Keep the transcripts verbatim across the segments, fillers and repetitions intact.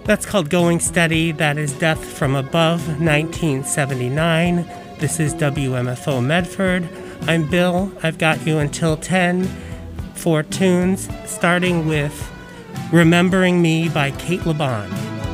That's called Going Steady. That is Death from Above, nineteen seventy-nine. This is W M F O Medford. I'm Bill. I've got you until ten. Four tunes, starting with Remembering Me by Kate LeBon.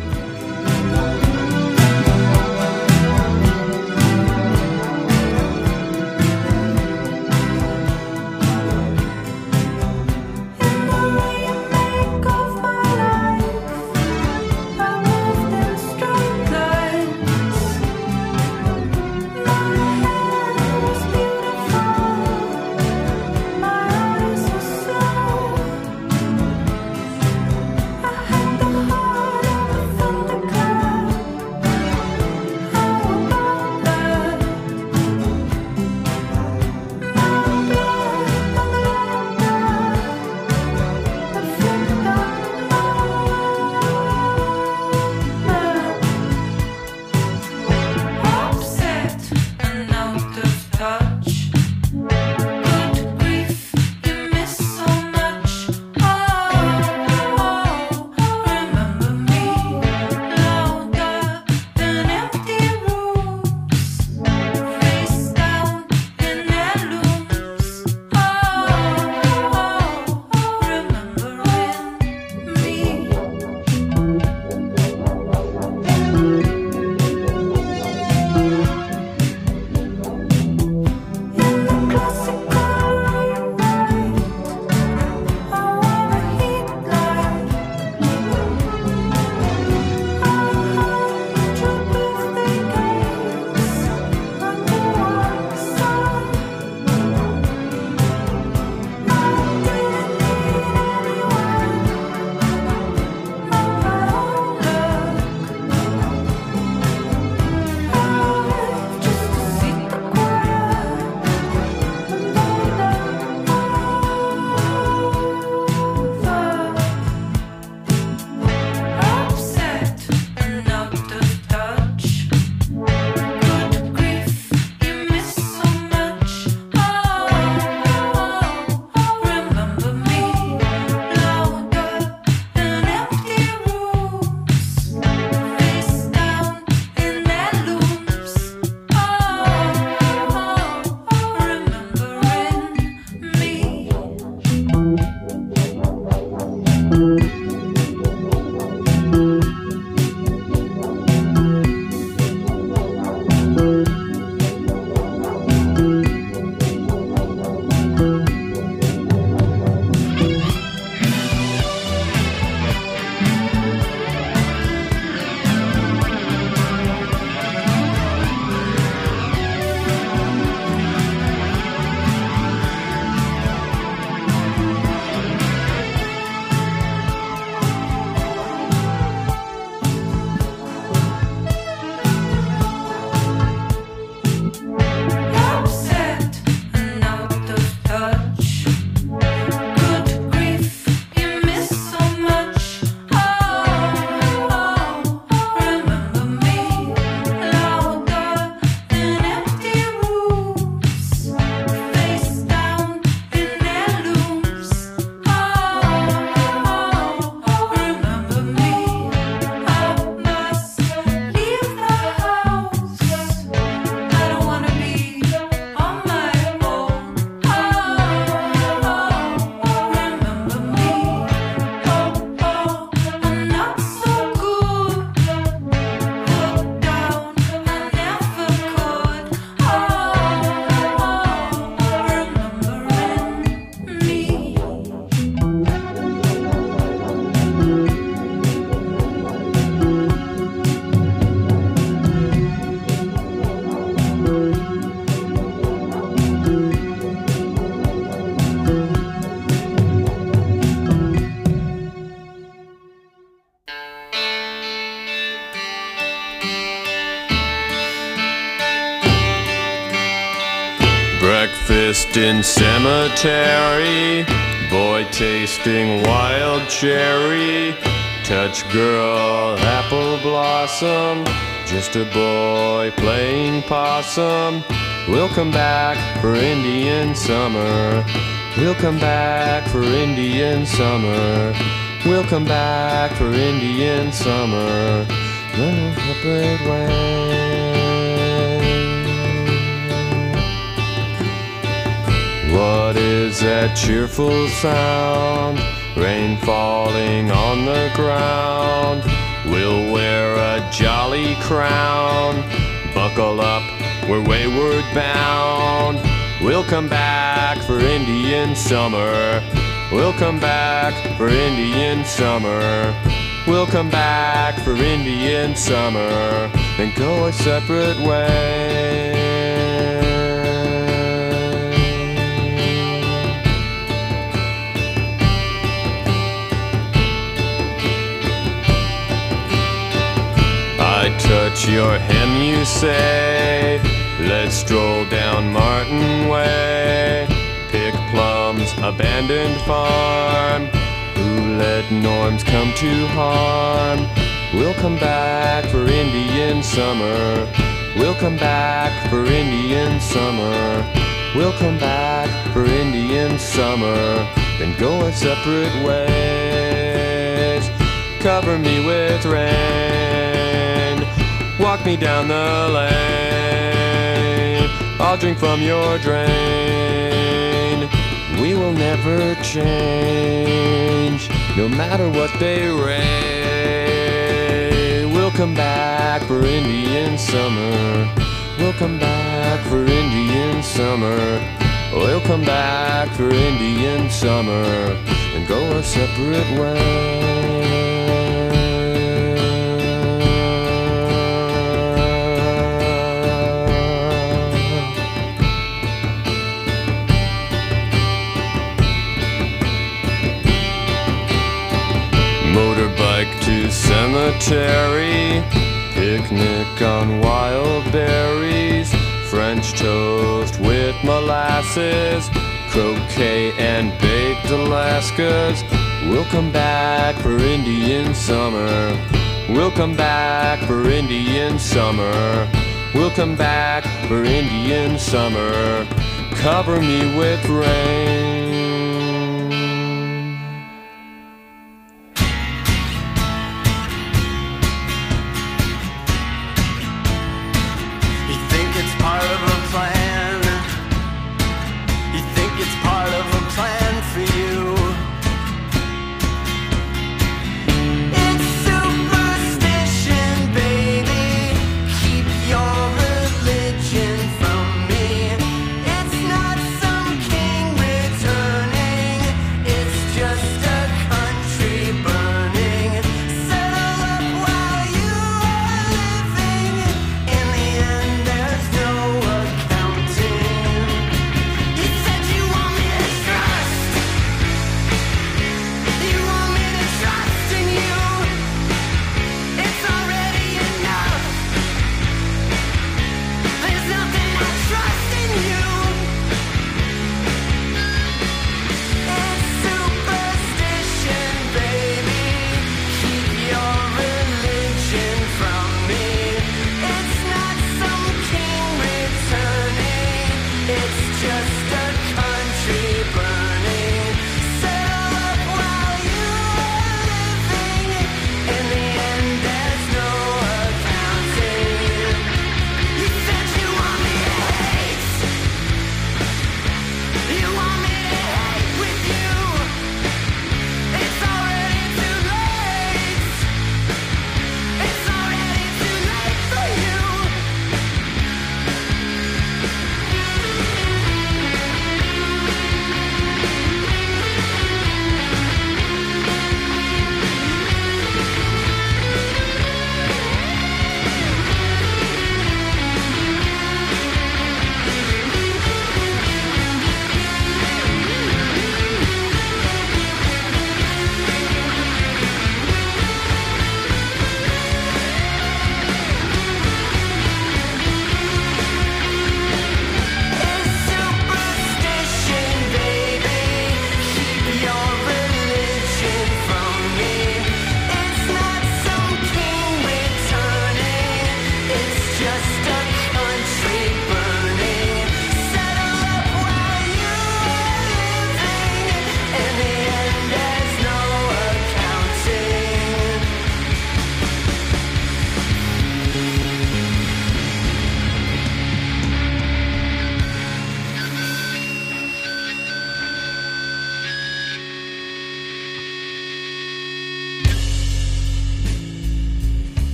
Breakfast in cemetery, boy tasting wild cherry, touch girl apple blossom, just a boy playing possum. We'll come back for Indian summer, we'll come back for Indian summer. We'll come back for Indian summer, run a separate way. What is that cheerful sound? Rain falling on the ground. We'll wear a jolly crown. Buckle up, we're wayward bound. We'll come back for Indian summer. We'll come back for Indian summer. We'll come back for Indian summer, then go our separate ways. I touch your hem, you say. Let's stroll down Martin Way. Pick plums, abandoned farm. Who let norms come to harm? We'll come back for Indian summer. We'll come back for Indian summer. We'll come back for Indian summer, then go our separate ways. Cover me with rain, walk me down the lane. I'll drink from your drain. We will never change, no matter what they rain. We'll come back for Indian summer. We'll come back for Indian summer. We'll come back for Indian summer and go our separate ways. Motorbike to cemetery, picnic on wild berries, French toast with molasses, croquet and baked Alaskas. We'll come back for Indian summer. We'll come back for Indian summer. We'll come back for Indian summer. Cover me with rain. Religion from me. It's not some king return.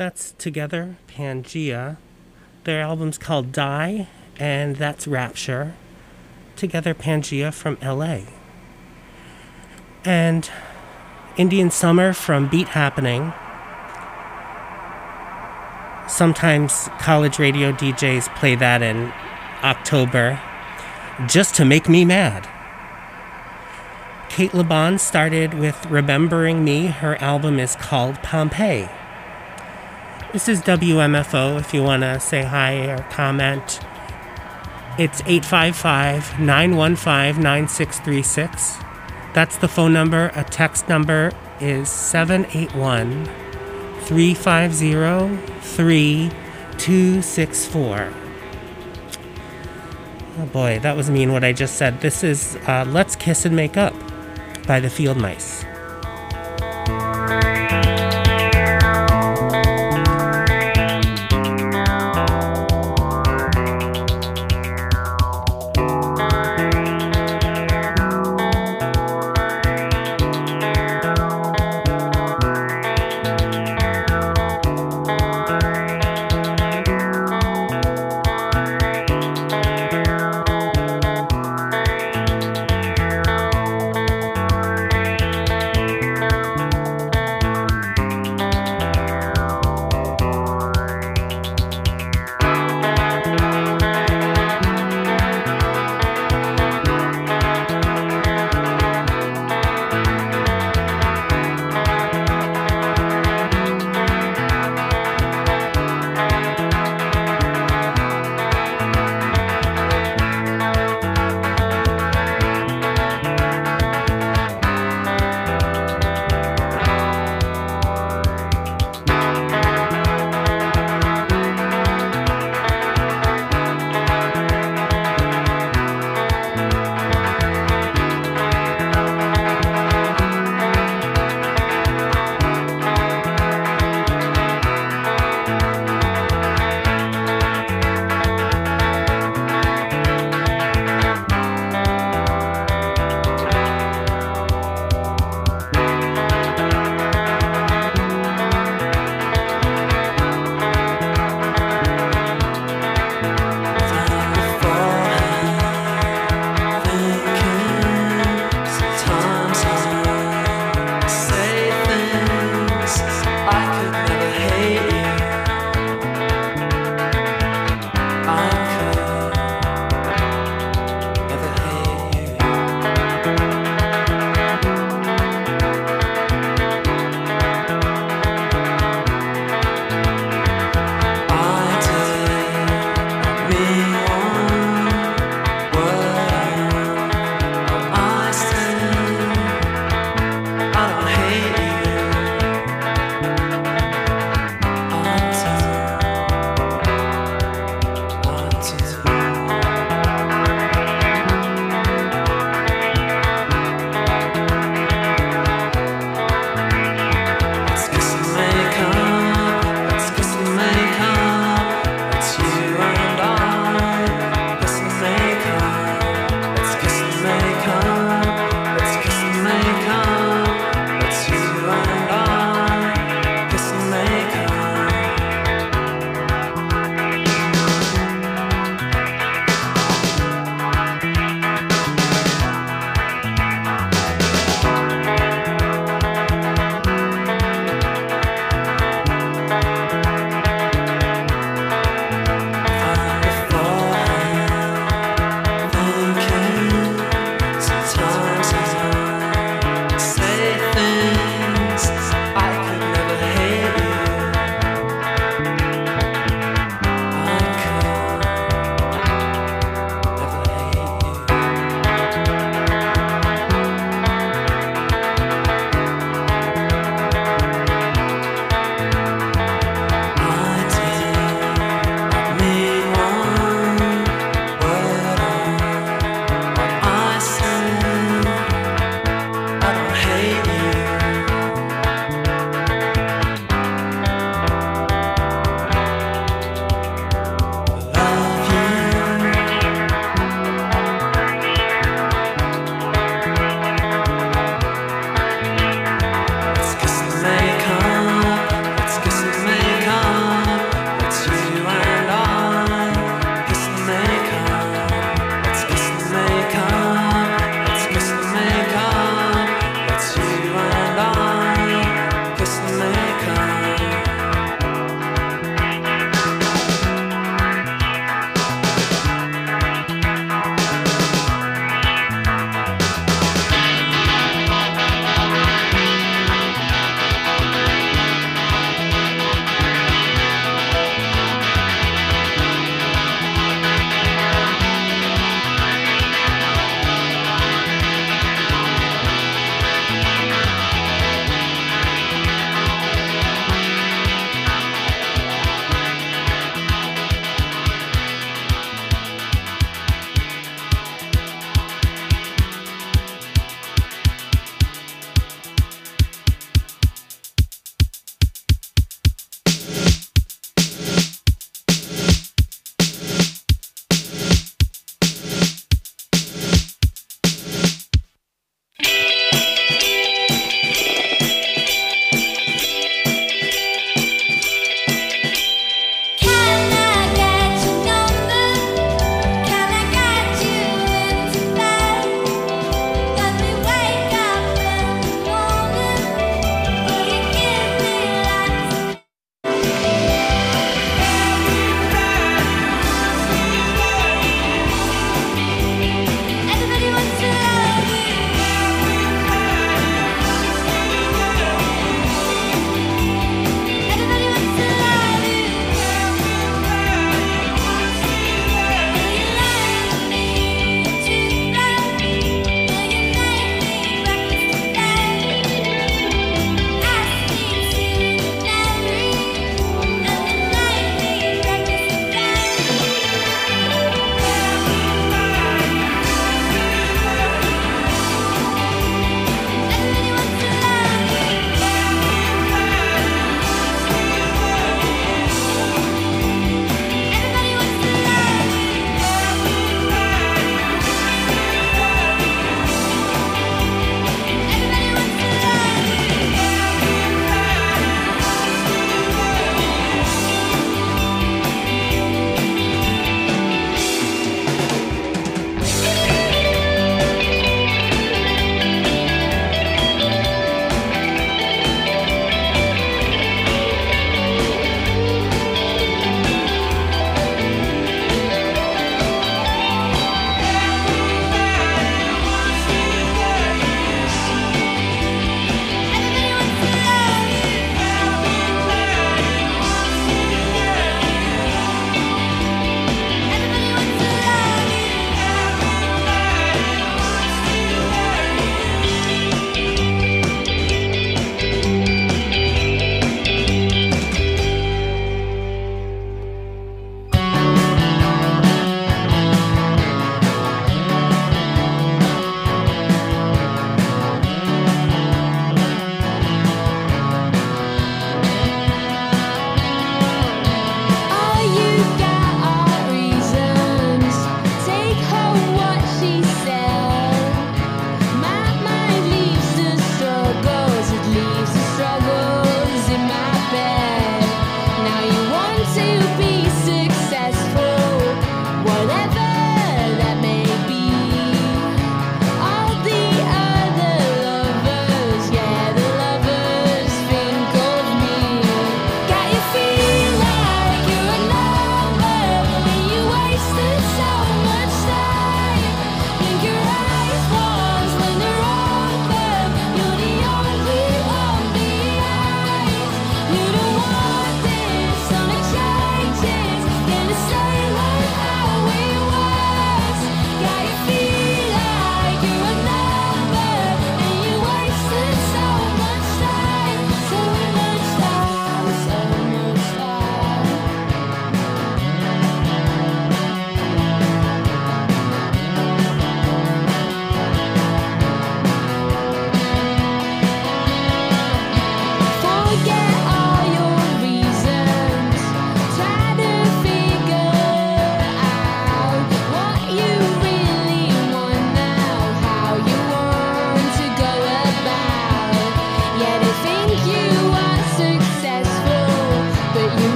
That's Together, Pangea. Their album's called Die, and that's Rapture. Together, Pangea from L A. And Indian Summer from Beat Happening. Sometimes college radio D Js play that in October just to make me mad. Kate LeBon started with Remembering Me. Her album is called Pompeii. This is W M F O if you want to say hi or comment. It's eight five five, nine one five, nine six three six. That's the phone number. A text number is seven eight one, three five zero, three two six four. Oh boy, that was mean what I just said. This is uh, Let's Kiss and Make Up by the Field Mice.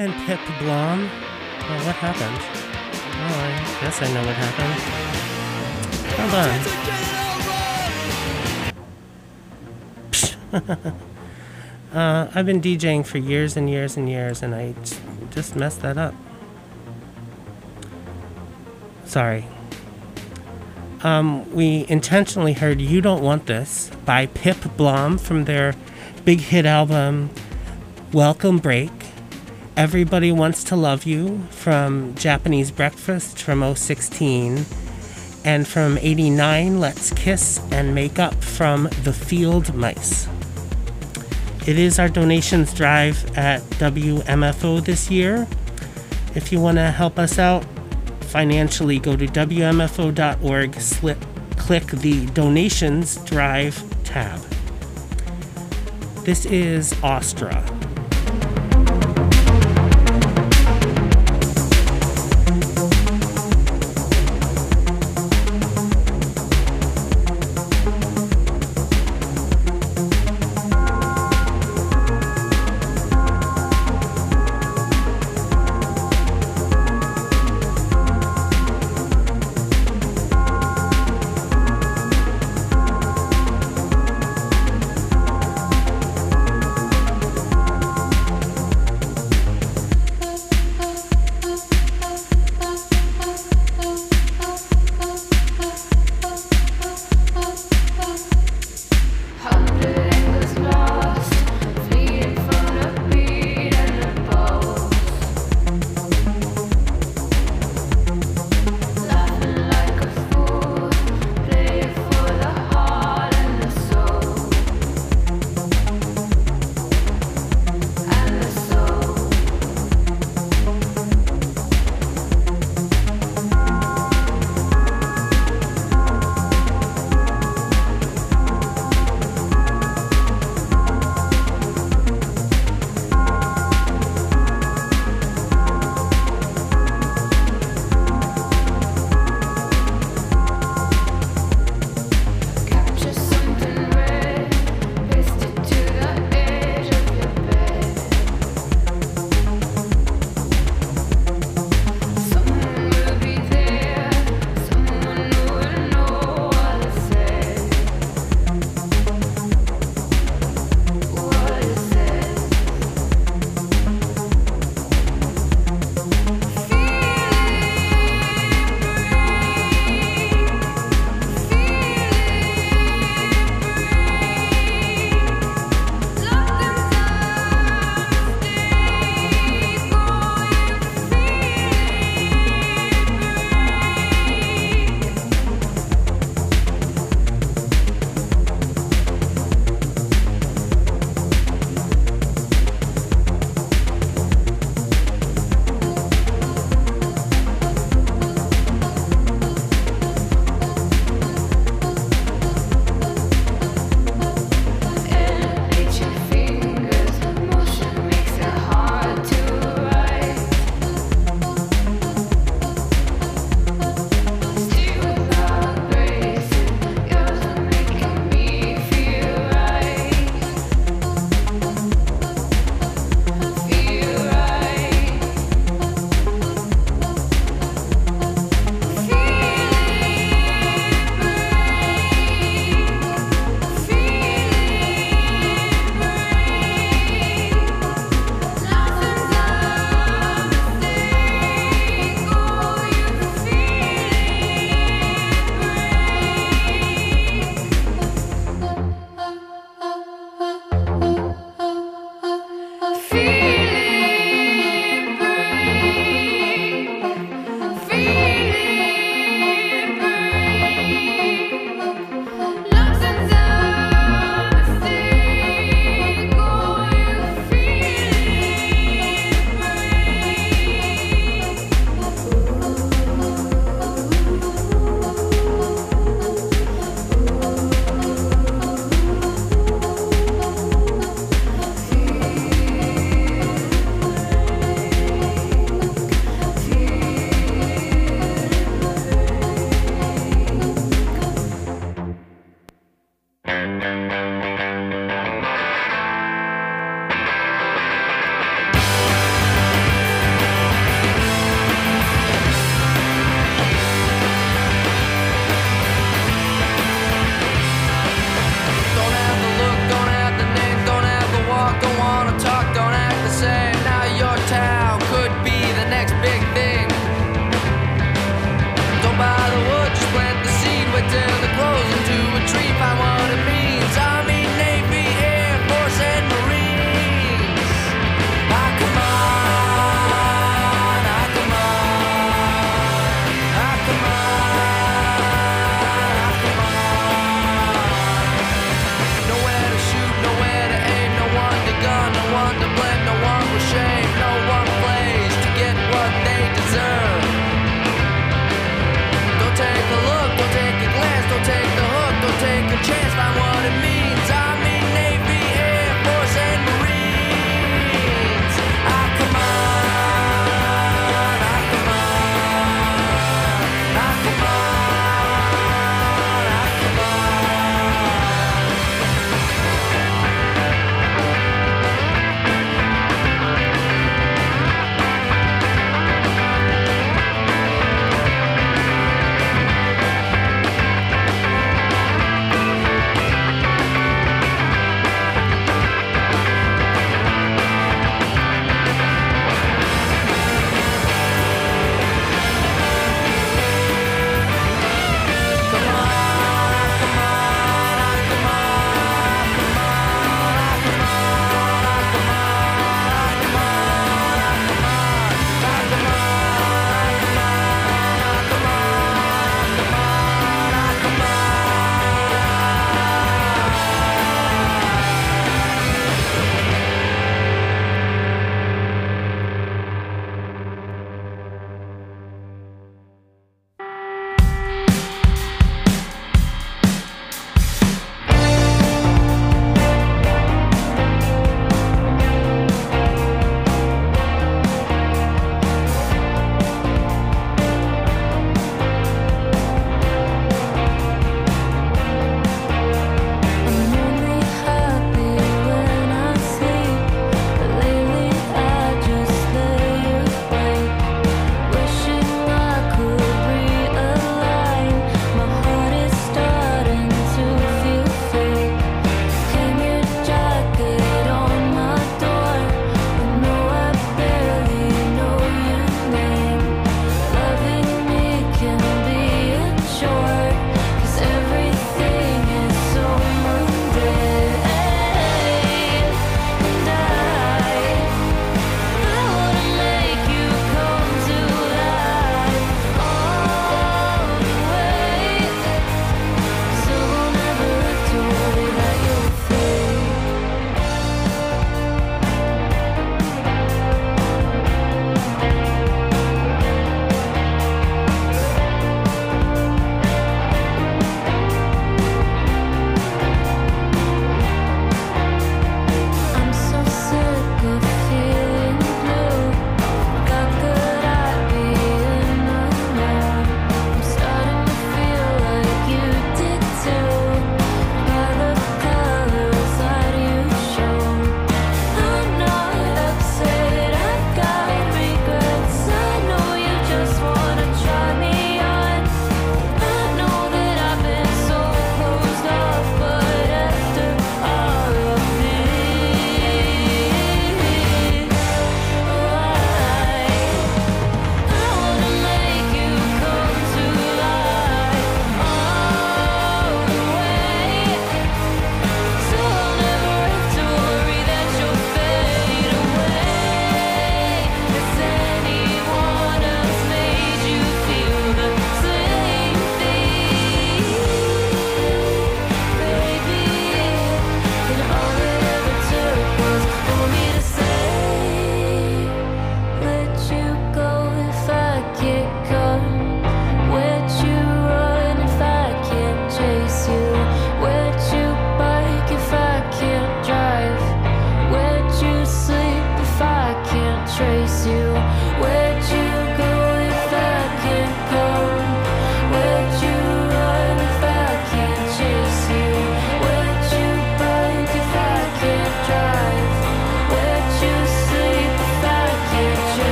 And Pip Blom. Well, what happened? Oh, I guess I know what happened. Hold on. uh, I've been DJing for years and years and years, and I t- just messed that up. Sorry. Um, we intentionally heard You Don't Want This by Pip Blom from their big hit album Welcome Break. Everybody Wants to Love You from Japanese Breakfast from oh sixteen. And from eighty-nine, Let's Kiss and Make Up from The Field Mice. It is our donations drive at W M F O this year. If you want to help us out financially, go to W M F O dot org, slip, click the Donations Drive tab. This is Astra.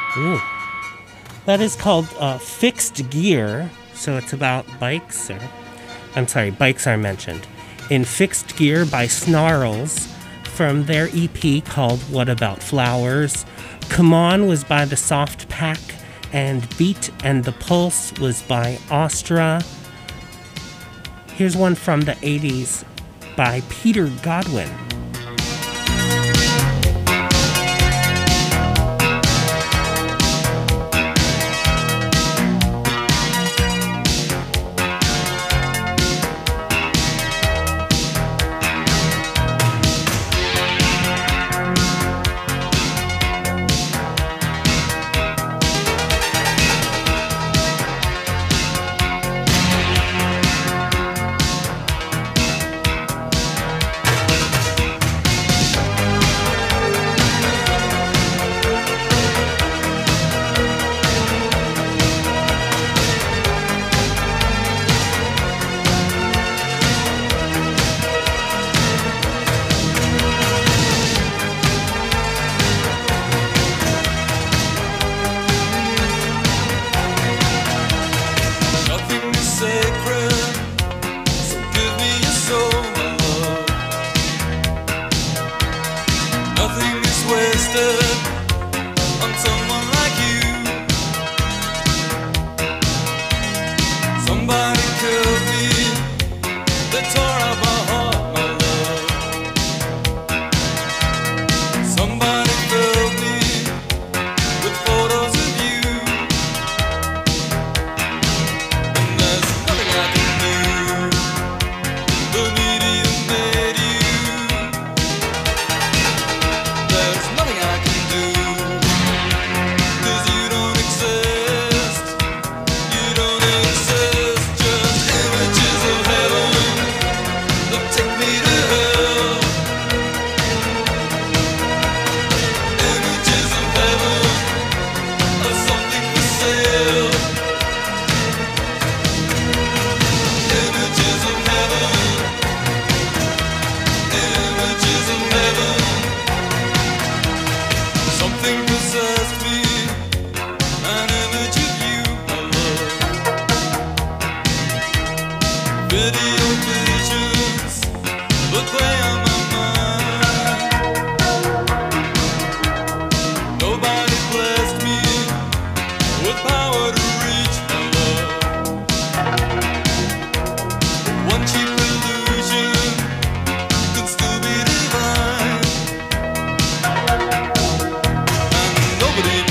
Ooh. That is called uh, Fixed Gear, so it's about bikes, or I'm sorry, bikes are mentioned. In Fixed Gear by Snarls from their E P called What About Flowers. Come On was by the Soft Pack, and Beat and the Pulse was by Astra. Here's one from the eighties by Peter Godwin. Nobody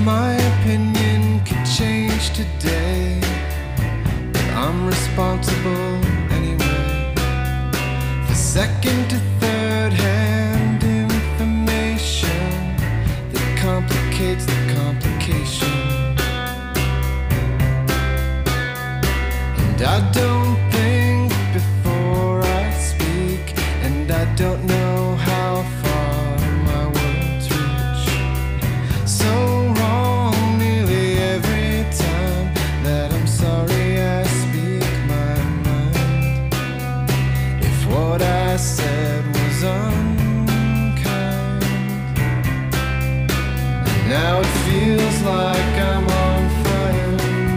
My opinion could change today, but I'm responsible anyway for second to third hand information that complicates the complication. And I don't think before I speak, and I don't know how far my words reach. So wrong nearly every time that I'm sorry I speak my mind. If what I said was unkind, and now it feels like I'm on fire,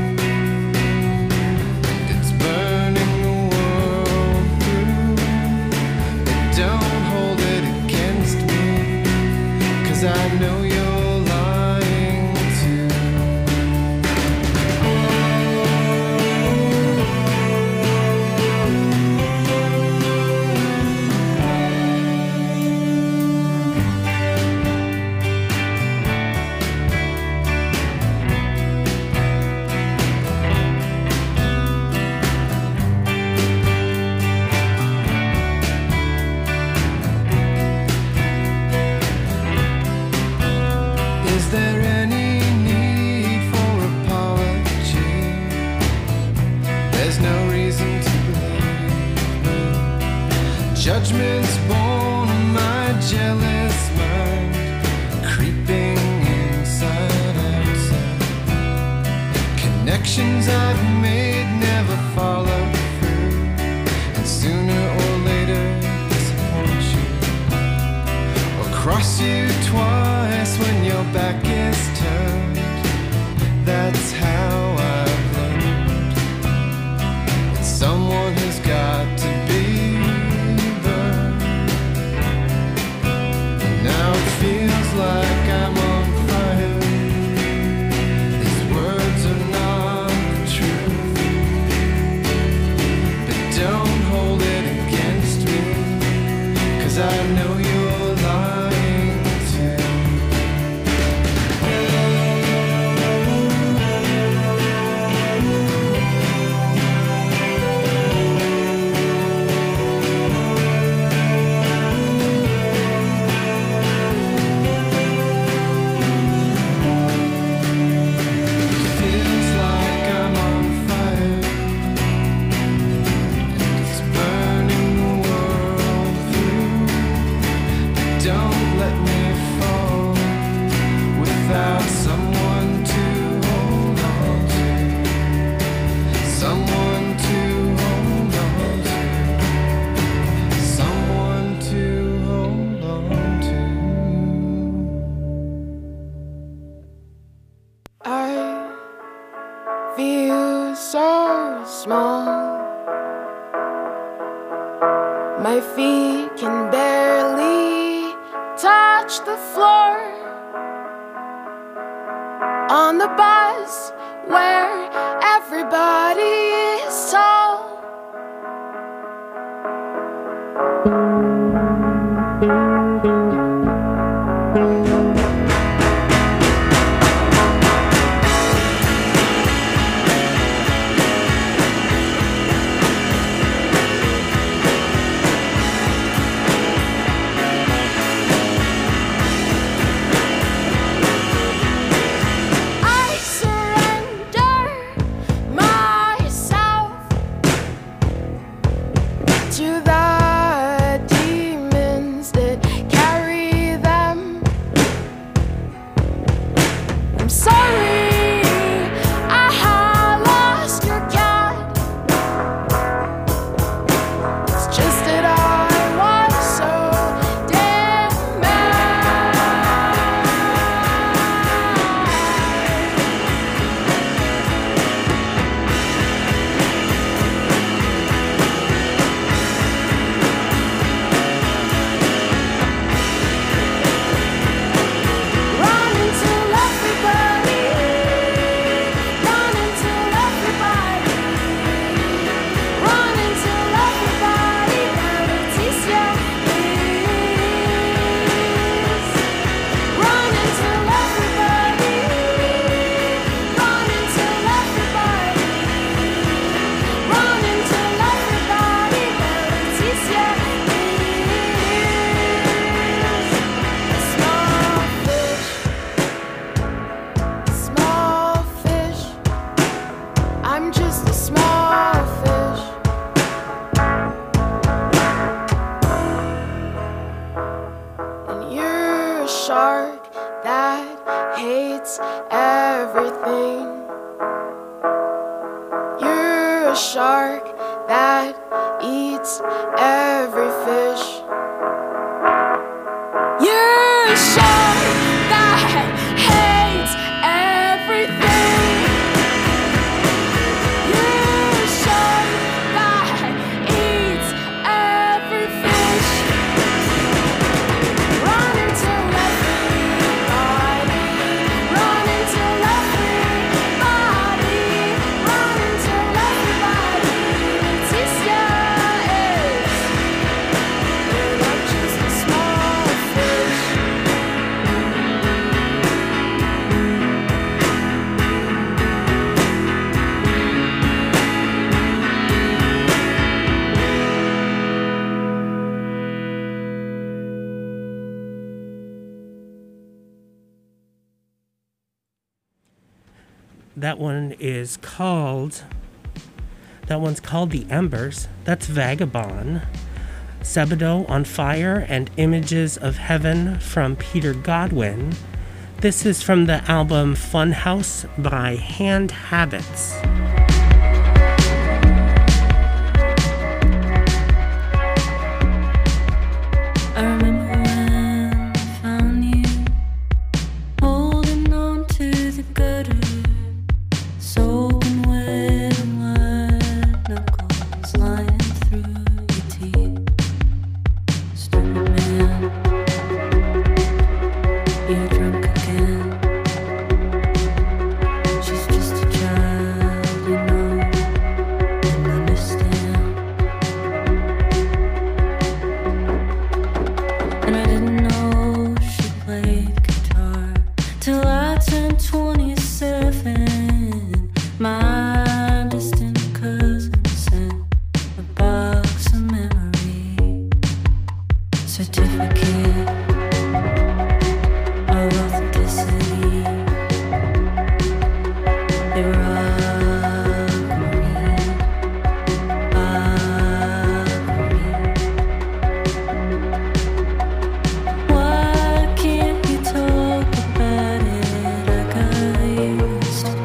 and it's burning the world through. But don't hold it against me, 'cause I know you're lying too. Is there any need for apology? There's no reason to believe me. Judgment's born of my jealous mind, creeping inside outside. Connections I've made never follow through, and sooner or later disappoint you, or cross you twice when your back is turned. That's how I've learned that someone has got to be burned. And now it feels like I'm on fire. These words are not the truth, but don't hold it against me, 'cause I know you're lying too. It feels like I'm on fire, and it's burning the world through. Don't let me fall without someone to hold on to, someone to hold on to, someone to hold on to. I feel so small. My feet can barely touch the floor. On the bus where everybody is tall. I surrender myself eats everything. You're a shark that eats every fish. You're a shark that hates everything. You're a shark that eats every fish. Run until everybody, run until everybody, run until everybody sees ya is. You're not just a small fish. That one is called, that one's called The Embers. That's Vagabond. Sebado on Fire and Images of Heaven from Peter Godwin. This is from the album Funhouse by Hand Habits. I remember when I found you, holding on to the gutter, soaking wet and white knuckles lying through your teeth. Stupid man, you're drunk again. She's just a child, you know, and understand. And I didn't know she played guitar till I turned twenty-seven. My distant cousin sent a box of memory certificate of authenticity. They were aquamarine, aquamarine. Why can't you talk about it like I used to?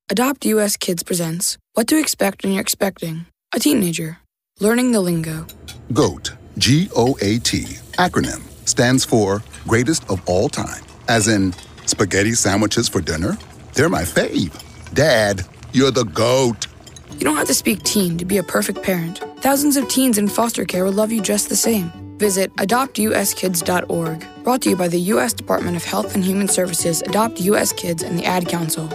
Adopt U S Kids presents What to Expect When You're Expecting a Teenager. Learning the lingo. GOAT, G O A T, acronym, stands for Greatest of All Time. As in, spaghetti sandwiches for dinner? They're my fave. Dad, you're the GOAT. You don't have to speak teen to be a perfect parent. Thousands of teens in foster care will love you just the same. Visit adopt u s kids dot org. Brought to you by the U S Department of Health and Human Services, Adopt U S Kids, and the Ad Council.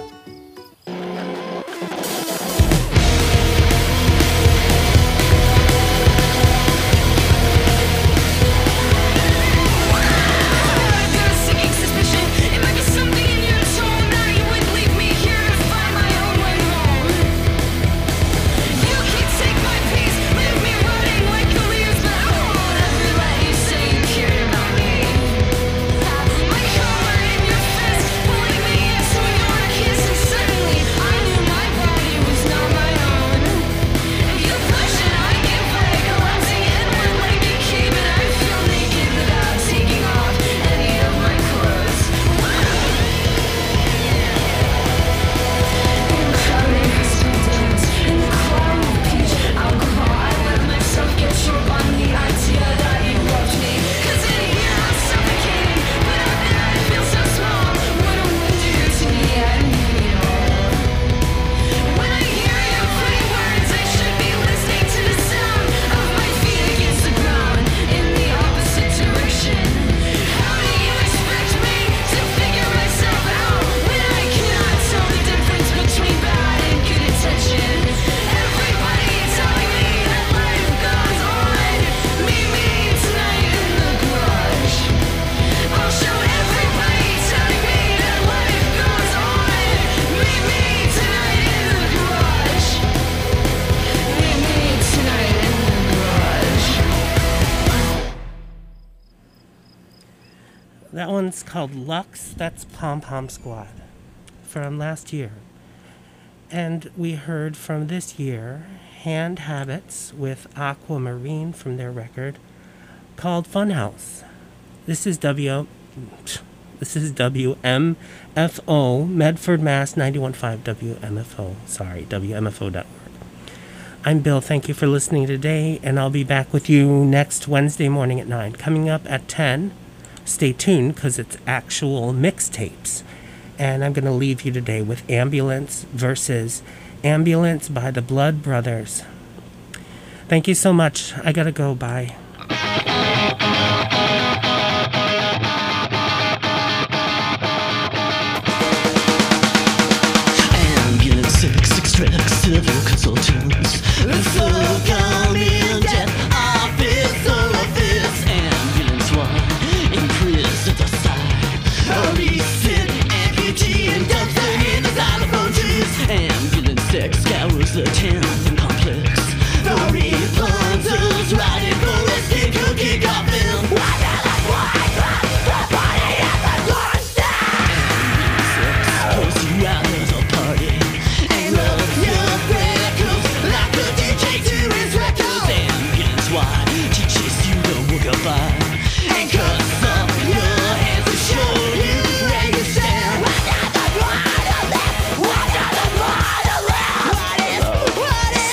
That one's called Lux. That's Pom Pom Squad from last year. And we heard from this year Hand Habits with Aquamarine from their record called Funhouse. This is W This is W M F O, Medford, Mass. ninety-one point five W M F O. Sorry, W M F O dot org. I'm Bill. Thank you for listening today, and I'll be back with you next Wednesday morning at nine. Coming up at ten, stay tuned because it's actual mixtapes. And I'm going to leave you today with Ambulance versus Ambulance by the Blood Brothers. Thank you so much. I got to go. Bye. Ambulance six extracts civil consultants. Full coming death office, all of this. Ambulance one in prison the side. A recent amputee and dumps her in the xylophone trees. Ambulance six scours the town complex. The replanters riding for a stick who kick off them. Why not like why? The body at the doorstep. Ambulance six pulls you out of the party and rubs your freckles like the D J to his records. Ambulance one teaches you to walk goodbye and cuts off your hands to show you where you stand. What does the water left? What does the water left? What is, what is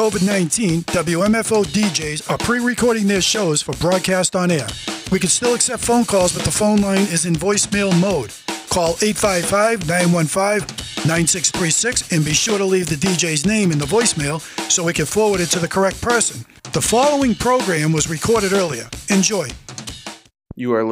COVID nineteen, W M F O D Js are pre-recording their shows for broadcast on air. We can still accept phone calls, but the phone line is in voicemail mode. Call eight five five, nine one five, nine six three six and be sure to leave the D J's name in the voicemail so we can forward it to the correct person. The following program was recorded earlier. Enjoy. You are